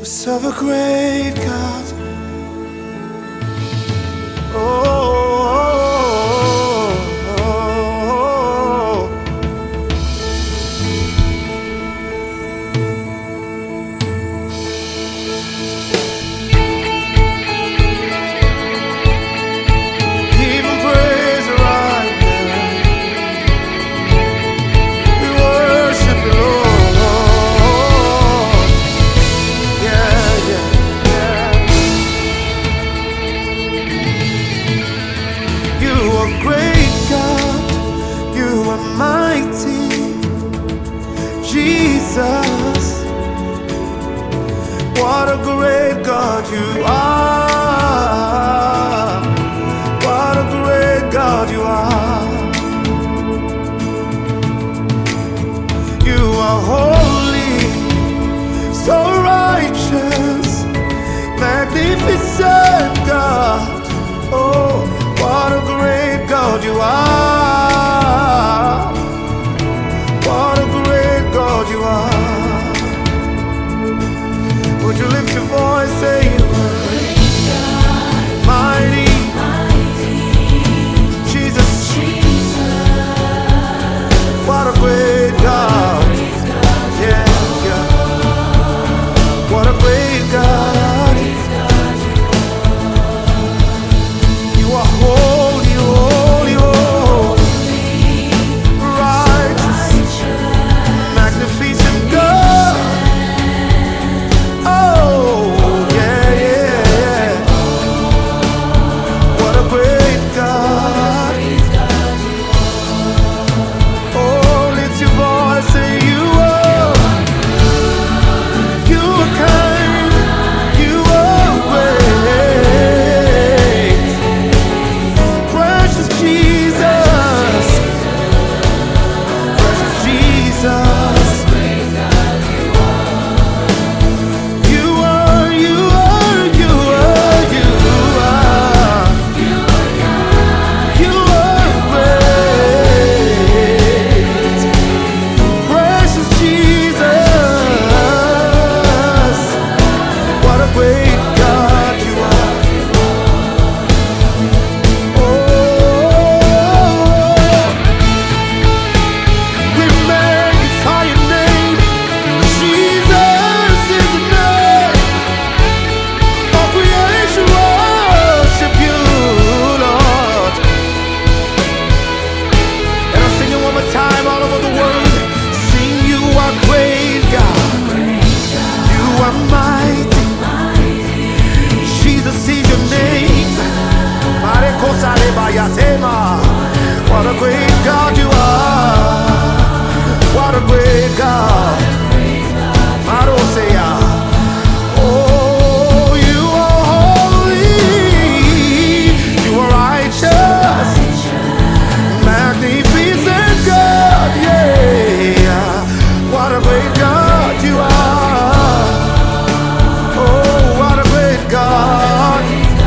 We serve a great God. Oh, even praise the right now. We worship you, Lord. Yeah, yeah, yeah. You are great, God. You are mighty, Jesus. What a great God you are. What a great God you are. You are holy, so righteous, magnificent God. Oh, what a great God you are. What a great God you are. Would you lift your voice, say you are mighty, Jesus. What a great God. Yeah, yeah. What a great God. You are holy, holy, holy, righteous, magnificent God. Oh, yeah, yeah, yeah. What a great God. Oh, lift your voice, say you are kind, you are great. Precious Jesus, precious Jesus. You are, you are, you are, you are. You are great. Precious Jesus. What a great God you are. Oh, we magnify your name. Jesus is the name. All creation worship you, Lord. And I'll sing it one more time all over the world. Sing, you are great God. You are mighty. Jesus is your name. What a great God you are. What a great God. Marosea. Oh, you are holy. You are righteous. Magnificent God. Yeah. What a great God you are. Oh, what a great God.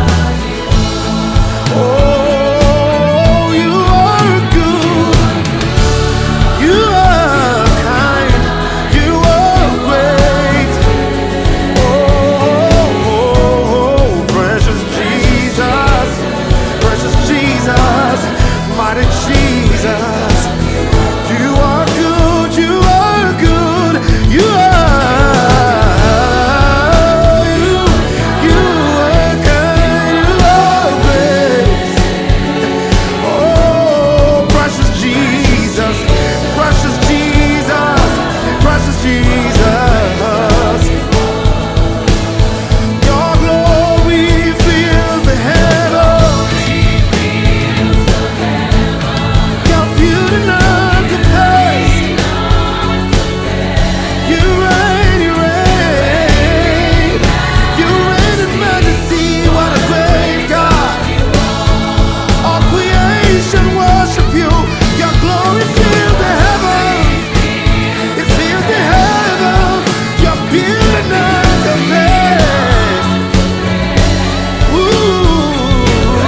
Oh, you are good. You are kind. You are great. Oh, precious Jesus. Precious Jesus. Mighty Jesus. You are good. You are good. You are. You are kind. You are great. Oh, precious Jesus, precious Jesus, precious Jesus. Your glory fills the heavens. Your beauty none compares. You reign, you reign. You reign in majesty. What a great God. All creation worship you. Your glory fills the heavens. It fills the heavens. Your beauty none compares. Ooh,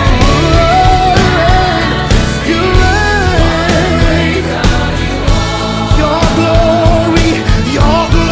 you reign. Your glory, your glory.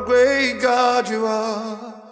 great God you are.